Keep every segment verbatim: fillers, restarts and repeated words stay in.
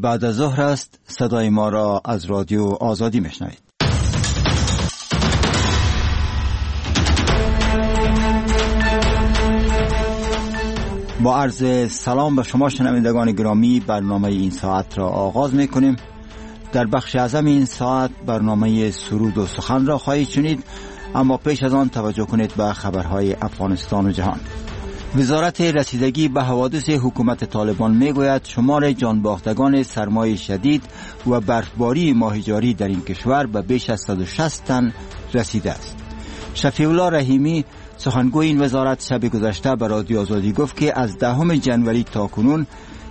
بعد از ظهر است. صدای ما را از رادیو آزادی میشنوید. با عرض سلام به شما شنوندگان گرامی، برنامه این ساعت را آغاز میکنیم. در بخش اعظم این ساعت برنامه سرود و سخن را خواهید شنید، اما پیش از آن توجه کنید به خبرهای افغانستان و جهان. وزارت رسیدگی به حوادث حکومت طالبان میگوید شمار جانباختگان سرمای شدید و برفباری ماه جاری در این کشور به بیش از صد و شصت تن رسیده است. شفیع الله رحیمی سخنگوی این وزارت شب گذشته به رادیو آزادی گفت که از دهم ژانویه تا کنون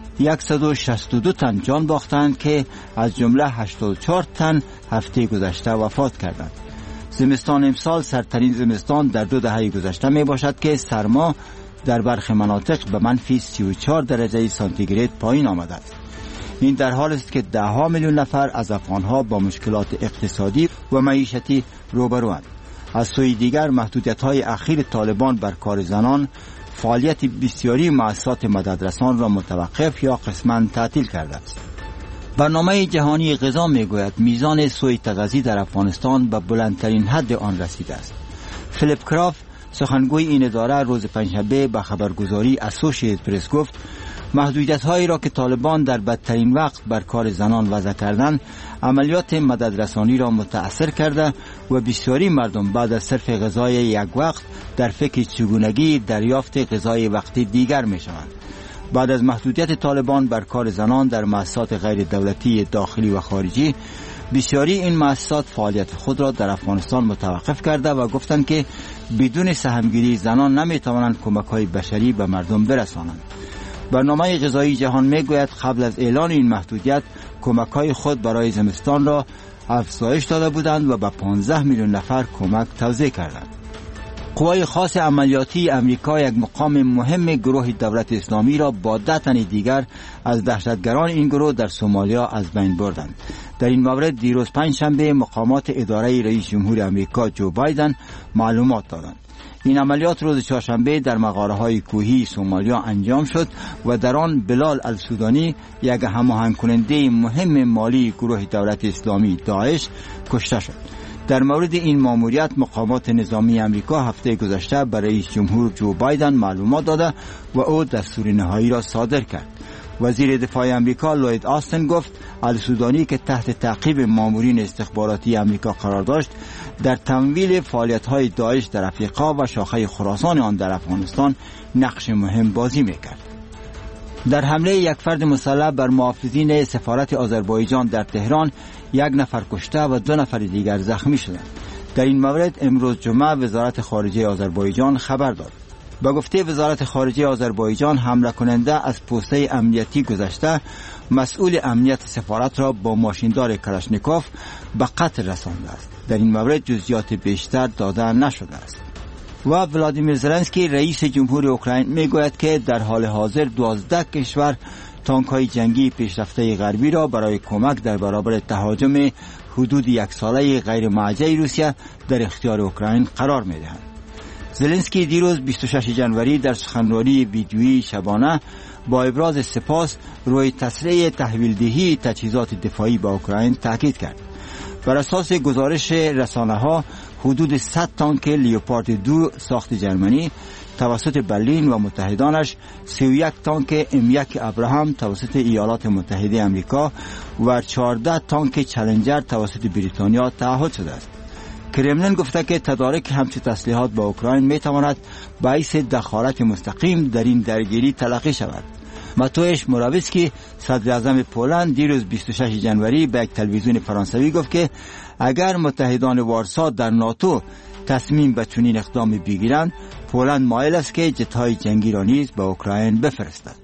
صد و شصت و دو تن جان باختند که از جمله هشتاد و چهار تن هفته گذشته وفات کردند. زمستان امسال سردترین زمستان در دو دهه گذشته می باشد که سرما در برخی مناطق به منفی سی و چهار درجه سانتیگراد پایین آمده است. این در حال است که ده ها میلیون نفر از افغانها با مشکلات اقتصادی و معیشتی روبروند. از سوی دیگر محدودیت‌های اخیر طالبان بر کار زنان فعالیت بسیاری مؤسسات مددرسان را متوقف یا قسماً تعطیل کرده است. برنامه جهانی غذا میگوید میزان سوء تغذیه در افغانستان به بلندترین حد آن رسیده است. فیلیپ کراف سخنگوی این اداره روز پنجشنبه به خبرگزاری اسوسییتد پرس گفت محدودیت‌هایی را که طالبان در بدترین وقت بر کار زنان وضع کردند عملیات مددرسانی را متأثر کرده و بسیاری مردم بعد از صرف غذای یک وقت در فکر چگونگی دریافت غذای وقتی دیگر می‌شوند. بعد از محدودیت طالبان بر کار زنان در مؤسسات غیر دولتی داخلی و خارجی، بسیاری این مؤسسات فعالیت خود را در افغانستان متوقف کرده و گفتند که بدون سهمگیری زنان نمی‌توانند کمک‌های بشری به مردم برسانند. برنامه غذایی جهان میگوید قبل از اعلان این محدودیت کمک‌های خود برای زمستان را افزایش داده بودند و به پانزده میلیون نفر کمک توزیع کردند. قوای خاص عملیاتی امریکا یک مقام مهم گروه دولت اسلامی را با ده تن دیگر از دهشتگران این گروه در سومالیا از بین بردند. در این مورد دیروز پنجشنبه مقامات اداره رئیس جمهور امریکا جو بایدن معلومات دادند. این عملیات روز چهارشنبه در مغاره‌های کوهی سومالیا انجام شد و در آن بلال السودانی، یک هماهنگ کننده مهم مالی گروه دولت اسلامی داعش، کشته شد. در مورد این ماموریت مقامات نظامی امریکا هفته گذشته به رئیس جمهور جو بایدن معلومات داده و او دستور نهایی را صادر کرد. وزیر دفاع امریکا لوید آستن گفت السودانی که تحت تعقیب مامورین استخباراتی امریکا قرار داشت در تمویل فعالیت‌های داعش در افریقا و شاخه خراسان آن در افغانستان نقش مهم بازی می‌کرد. در حمله یک فرد مسلح بر محافظین سفارت آذربایجان در تهران یک نفر کشته و دو نفر دیگر زخمی شدند. در این مورد امروز جمعه وزارت خارجه آذربایجان خبر داد. با گفته وزارت خارجه آذربایجان حمله کننده از پوسته امنیتی گذشته مسئول امنیت سفارت را با ماشیندار کلاشنیکوف به قتل رسانده است. در این مورد جزئیات بیشتر داده نشده است. و ولادیمیر زلنسکی رئیس جمهور اوکراین میگوید که در حال حاضر دوازده کشور تانک‌های جنگی پیشرفته غربی را برای کمک در برابر تهاجم حدود یک ساله غیر مرجعی روسیه در اختیار اوکراین قرار می‌دهند. زلنسکی دیروز بیست و شش ژانویه در سخنرانی ویدیویی شبانه با ابراز سپاس روی تسریع تحویل دهی تجهیزات دفاعی به اوکراین تاکید کرد. بر اساس گزارش رسانه‌ها حدود صد تانک لیوپارد دو ساخت جرمنی توسط برلین و متحدانش، سی و یک تانک ام یک ابراهام توسط ایالات متحده آمریکا و چهارده تانک چالنجر توسط بریتانیا تعهد شده است. کرملین گفته که تدارک همچین تسلیحات با اوکراین میتواند باعث دخالت مستقیم در این درگیری تلقی شود. ماتوش موراویتسکی صدر اعظم پولند دیروز بیست و شش ژانویه به یک تلویزیون فرانسوی گفت که اگر متحدان وارسا در ناتو تصمیم به چنین اقدامی بگیرند، پولند مایل است که جت‌های جنگی را نیز به اوکراین بفرستد.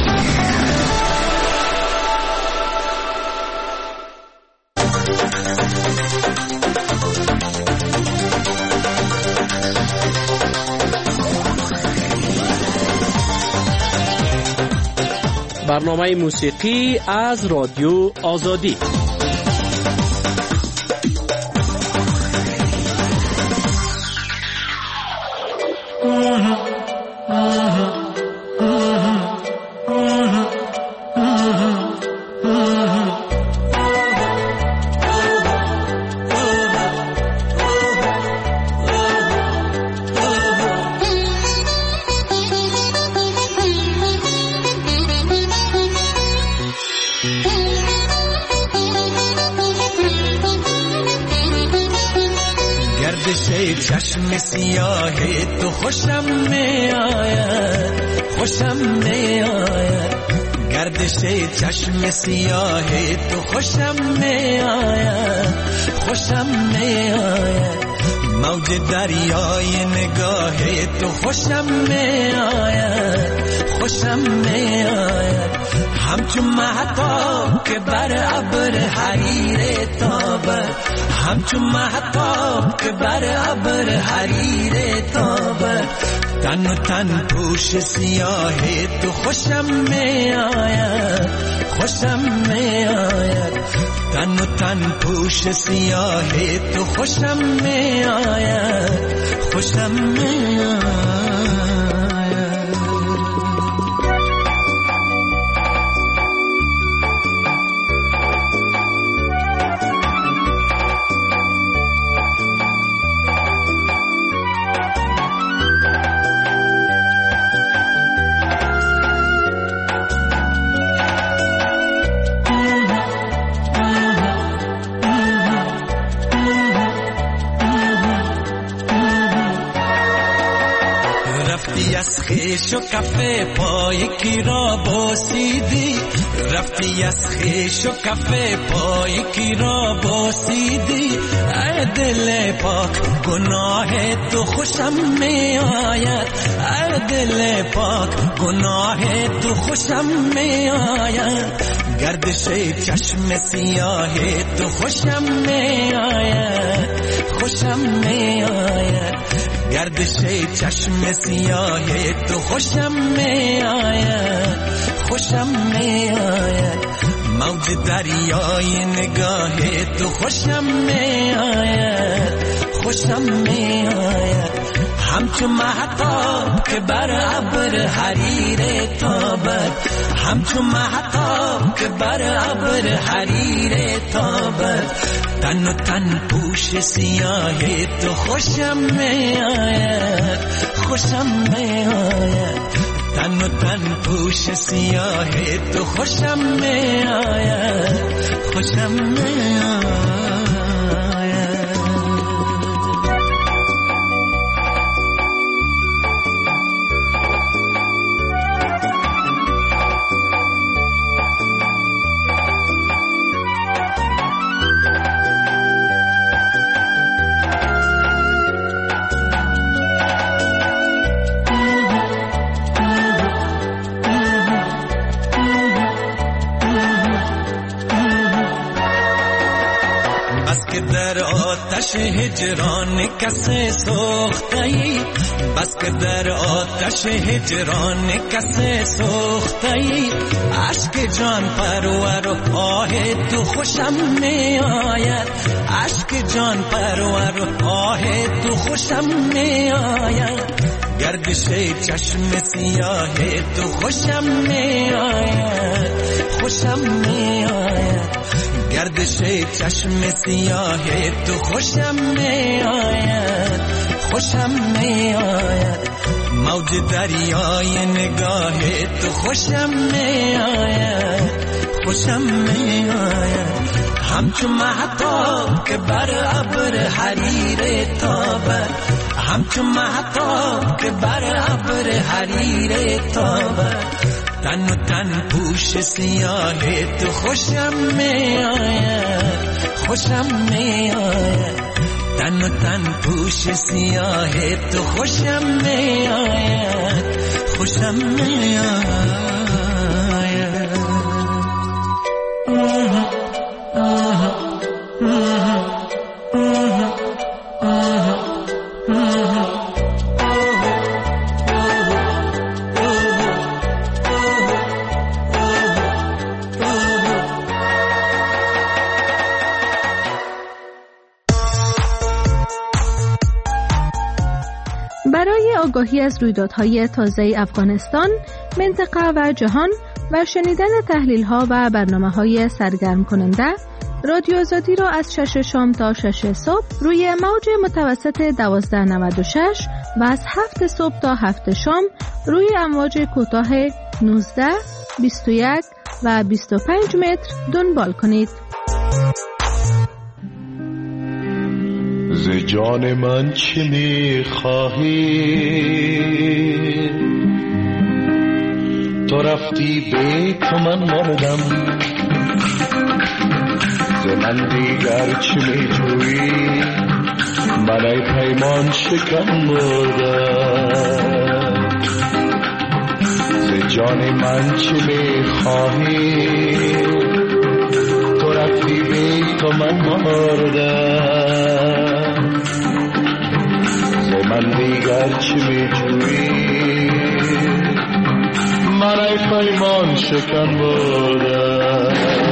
برنامه موسیقی از رادیو آزادی. چشم سیاه تو خوشم می آید، خوشم می آید. گردش چشم سیاه تو خوشم می آید، خوشم می آید. موج دریای نگاه تو خوشم می آید، خوشم می آید. همچون مهتاب که بر ابر حریر تابد، همچون مهتاب که بر ابر حریر تابد. تن و تن پوش سیاه تو خوشم می آید، خوشم می آید. تن و تن پوش سیاه تو خوشم می آید، خوشم می آید. خیش و کفه پای کی را بوسیدی، رفتی از خیش و کفه پای کی را بوسیدی. ای دل پاک گناه تو خوشم می آید، ای دل پاک گناه تو خوشم می آید. گردش چشم سیاه تو خوشم می آید، خوشم می آید. گردش چشم سیاه تو خوشم می آید، خوشم می آید. موج دریای نگاه تو خوشم می آید، خوشم می آید. همچون مهتاب که بر ابر حریر تابد، همچون مهتاب که بر ابر حریر تابد. تن و تن پوش سیاه تو خوشم می آید، خوشم می آید. تن و تن پوش سیاه تو خوشم می آید، خوشم می آید. آتش هجران کسی سوخته‌ای، بس که در آتش هجران کسی سوخته‌ای. عشق جان پرور و آه تو خوشم می آید، عشق جان پرور و آه تو خوشم می آید. گردش چشم سیاه تو خوشم می آید، خوشم می آید. گردش چشم سیاه تو خوشم می آید، خوشم می آید. موج دریای نگاه تو خوشم می آید، خوشم می آید. همچون مهتاب که بر ابر حریر تابد، همچون مهتاب که بر ابر حریر تابد. تن و تن پوش سیاه تو خوشم می آید، خوشم می آید. تن و تن پوش سیاه تو خوشم می آید، خوشم می آید. برای آگاهی از رویدادهای تازه افغانستان، منطقه و جهان و شنیدن تحلیل ها و برنامه های سرگرم کننده، رادیو آزادی را از شش شام تا شش صبح روی موج متوسط دوازده نود و شش و از هفت صبح تا هفت شام روی امواج کوتاه نوزده، بیست و یک و بیست و پنج متر دنبال کنید. ز جان من چه می‌خواهی؟ تو رفتی به تو من مردم، ز من دیگر چه می‌جویی؟ من ای پیمان شکن مردم. ز جان من چه می‌خواهی؟ تو رفتی به تو من مردم، ز من دیگر چه می‌جویی؟ من ای پیمان شکن بودم.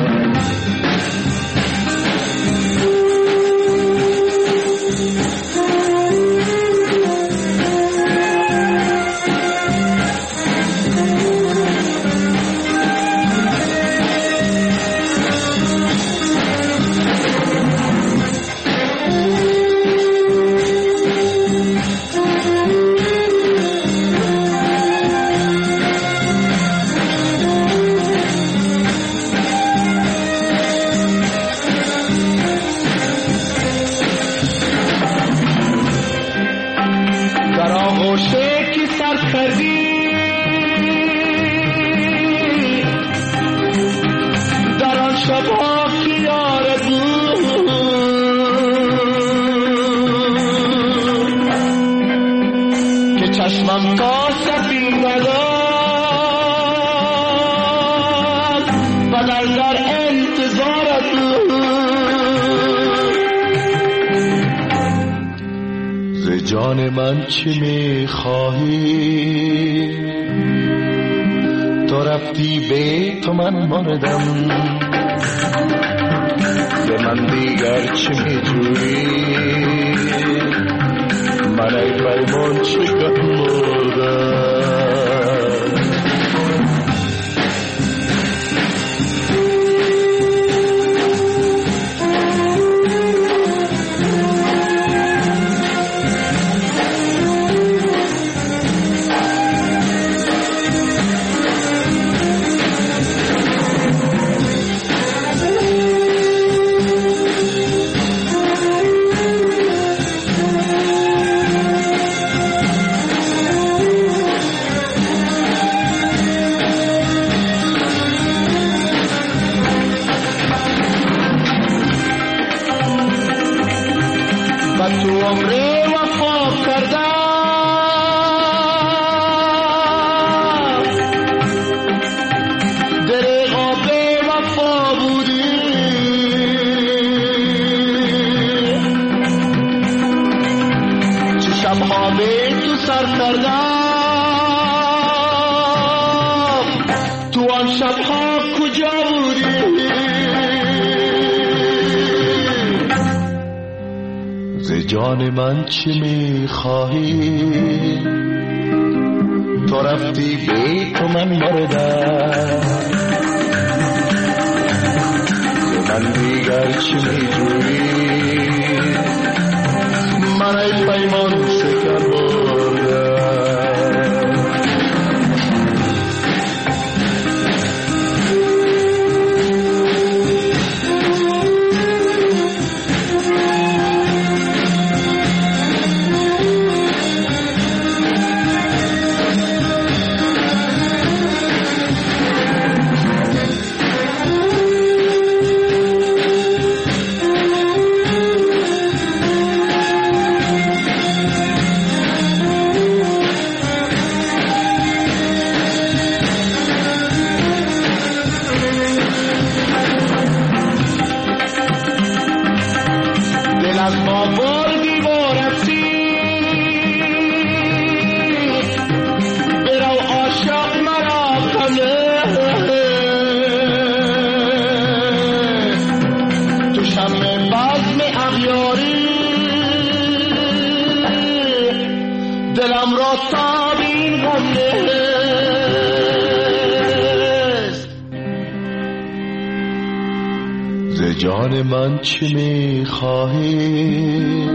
چشمم تا سفید نداد و در در انتظارت، ز جان من چه میخواهی؟ تو رفتی به تو من مردم، ز من دیگر چه میجویی؟ من ای پیمان شکن مردم. جان من چه میخواهی؟ تو رفتی به تو من مردم، من دیگر چه میجویی؟ من ای پیمان شکن مردم. دلم را تابین غم ده، ز جان من چی میخواهی؟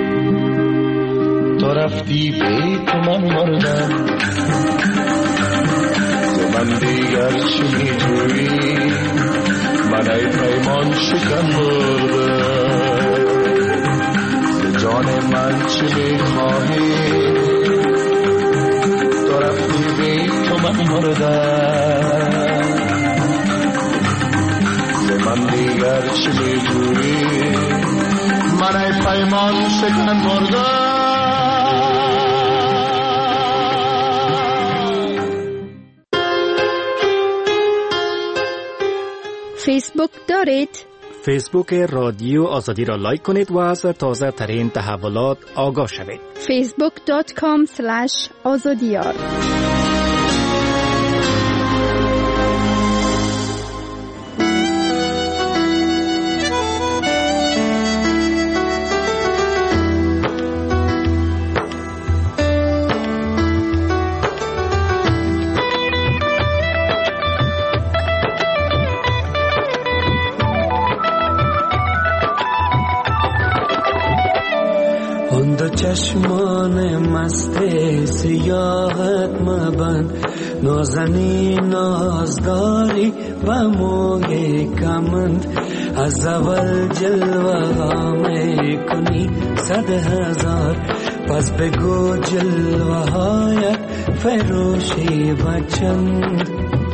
تو رفتی بیت من مردم، ز من دیگر چی میجویی؟ من ای پیمان شکن مردم، ز جان من چی میخواهی؟ تو رفتی بیت من مردم، ز من دیگر چی میجویی؟ من ای پیمان شکن مردم. فیسبوک دارید؟ فیسبوک رادیو آزادی را لایک کنید و از تازه ترین تحولات آگاه شوید. فیسبوک دات کام اسلش آزادیار. چشمان مست سیاحت مبند، نازنین نازداری و موی کمند، از اول جلوه ها می کنی صد هزار، پس بگو جلوه هایت فروشی و چند.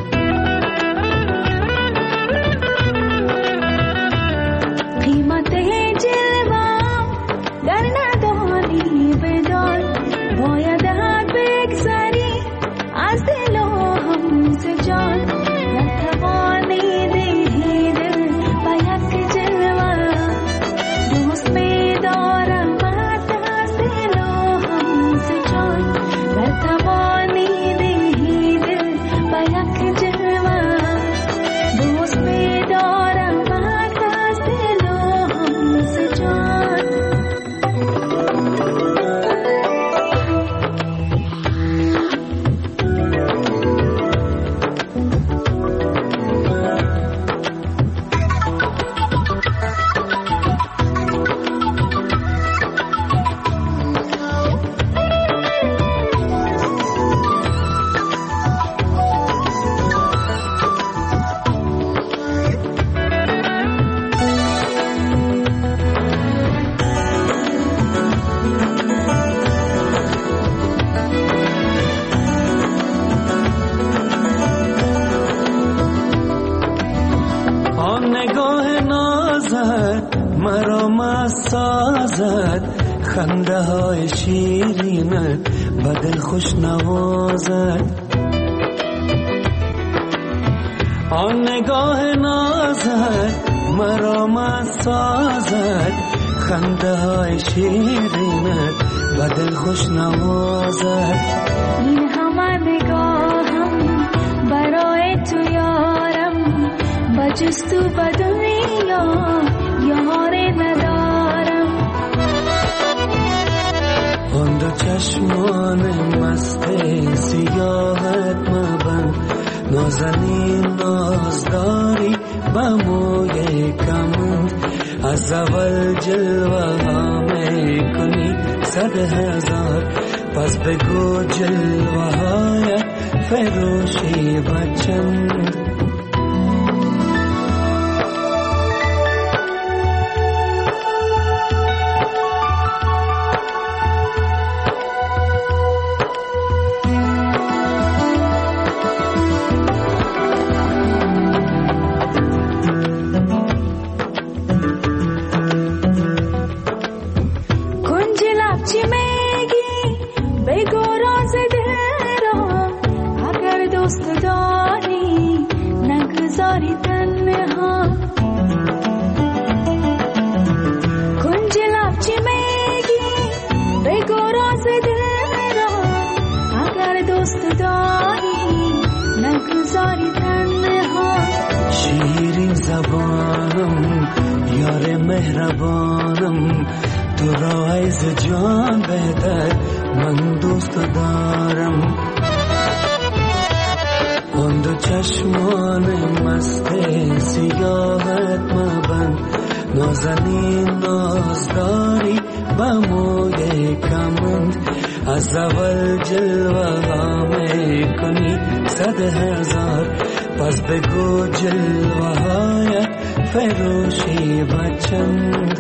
قیمت جلوه در نداری بدان، باید حد بگذری از دل و همز جان، نتوانی دهی دل با یک جلوه، دوست می دارم از دل و همز جان، نتوانی دهی دل با یک جلوه، دوست می دارم از دل و همز جان. خنده های شیرینت و دل خوش نوازد، آن نگاه نازت مرا مست سازد، خنده های شیرینت و دل خوش نوازد. این همه نگاهم برای تو یارم، با جز تو به دنیا یاری ندارم. آن دو چشمان مست سیاحت مبند، نازنین نازداری و موی کمند، از اول جلوه ها می کنی صد هزار، پس بگو جلوه هایت فروشی و چند. شیرین زبانم یار مهربانم، تو را از جان بهتر من دوست دارم. آن دو چشمان مست سیاحت مبند، نازنین نازداری با موی کمند از اول جلوه ها میکنی صد هزار پس بگو جلوه هایت فروشی و چند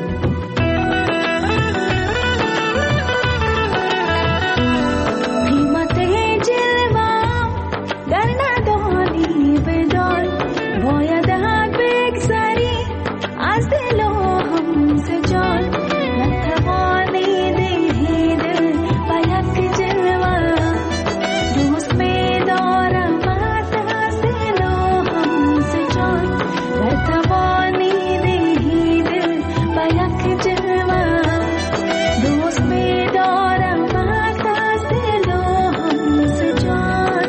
قیمت جلوه در ندانی بدان باید حق بگذری از دل و همز جان نتوانی دهی دل و یک جلوه دوست می‌دارم از دل و همز جان نتوانی دهی دل و یک جلوه دوست می‌دارم از دل و همز جان.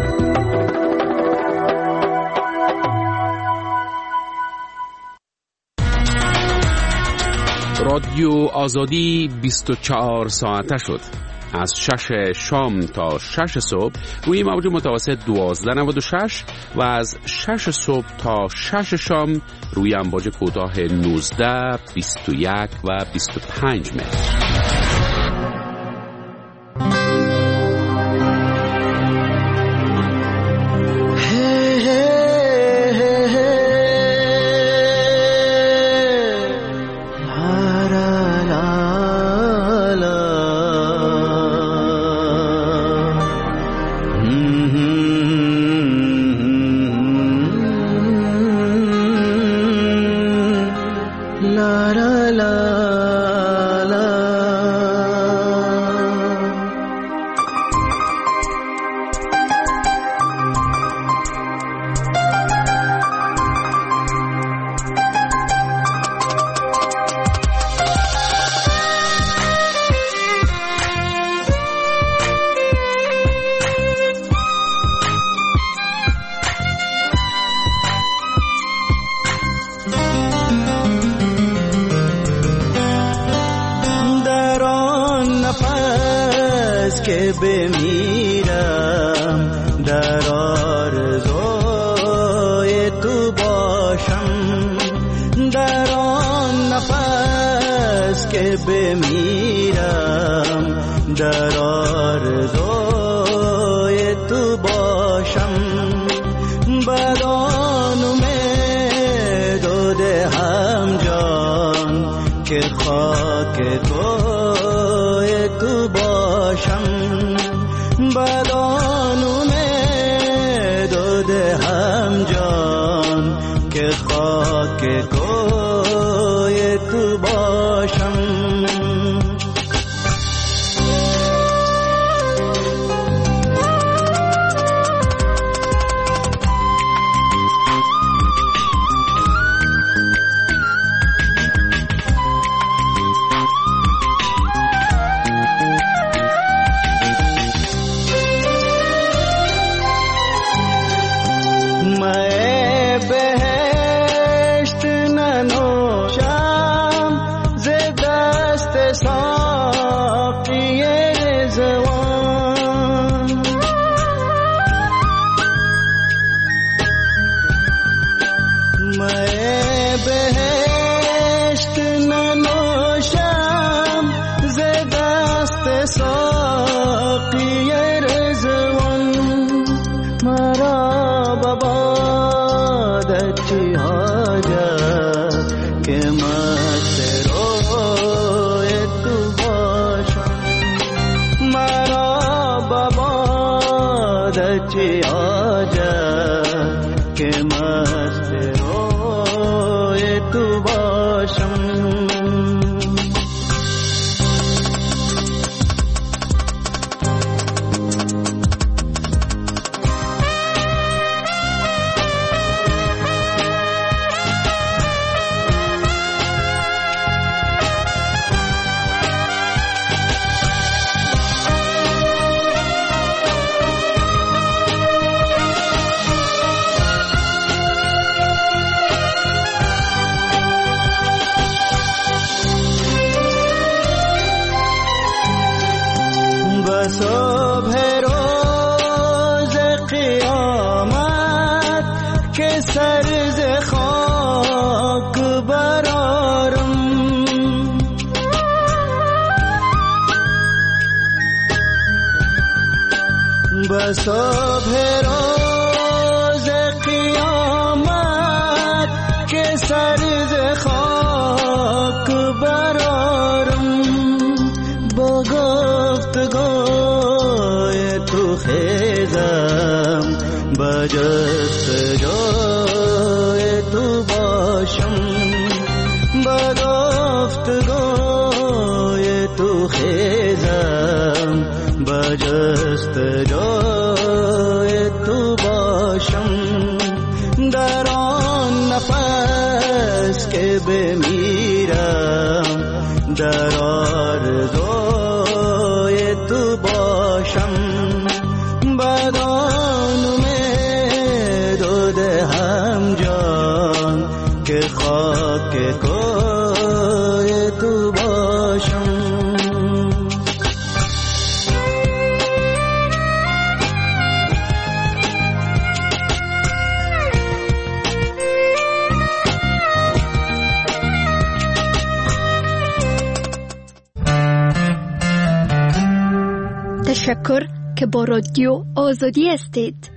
رادیو آزادی بیست و چهار ساعته شد. از شش شام تا شش صبح روی موج متوسط دوازده نود و شش و از شش صبح تا شش شام روی امواج کوتاه نوزده، بیست و یک و بیست و پنج متر. که بمیرم در آرزوی تو باشم در آن نفس که بمیرم در آرزوی تو باشم بدان امید و دهم جان که خاک کوی تو باشم بدان امید و دهم جان که خاک کوی تو باشم. تا صبح روز قیامت که سر ز خاک برارم، با گفتگوی تو خیزم، با جستجوی تو باشم، با گفتگوی تو خیزم، با جستجوی تو باشم. در آن نفس که بمیرم، در آرزوی تو باشم. بدان امید و دهم جان که خاک کوی تو باشم. تشکر که با رادیو آزادی هستید.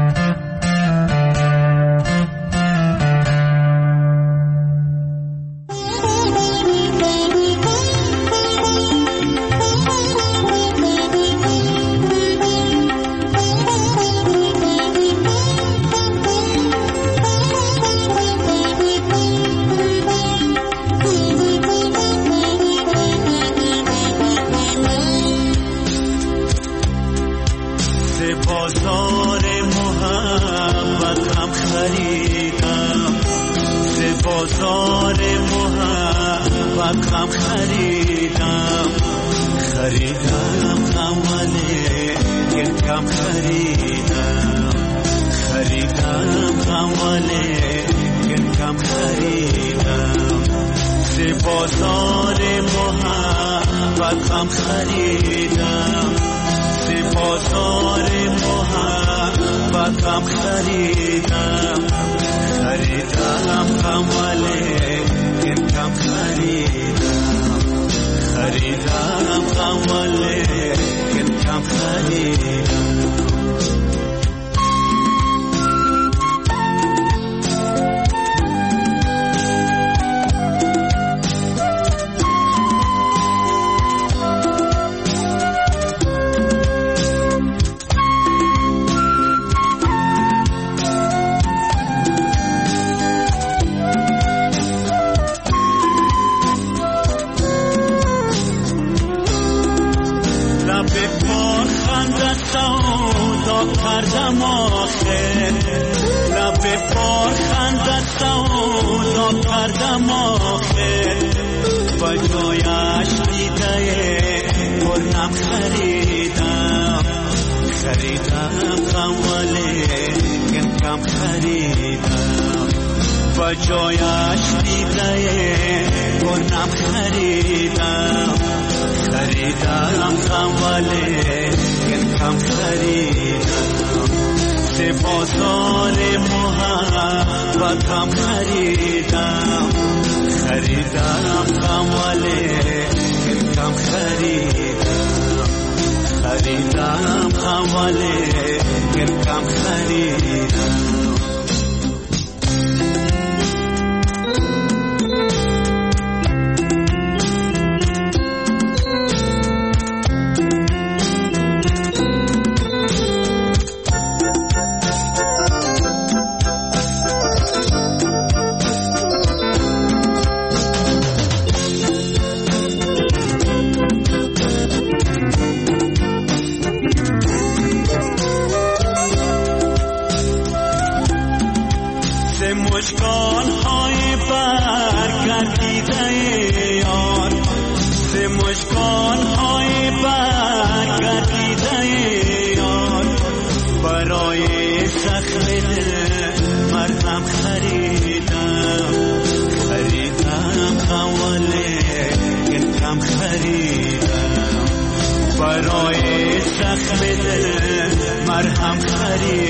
بازار محبت هم خریدم، ز بازار محبت هم خریدم، خریدم غموله کم خریدم، خریدم غموله کم خریدم، ز بازار محبت هم خریدم، بازار محبت هم خریدم، خریدم غموله کم خریدم، خریدم غموله کم خریدم. کردم آخر لب پر خندت سودا کردم آخر، و جایش دیده پرنم خریدم، خریدم غموله کم خریدم، و جایش دیده پرنم خریدم، خریدم غموله کم خریدم، ز بازار محبت هم خریدم، خریدم غموله کم خریدم، خریدم غموله کم خریدم. مشکان های برگردیده یار، ز مشکان های برگردیده یار، برای زخم مرهم خریدم، خریدم غموله کم خریدم، برای زخم مرهم خریدم،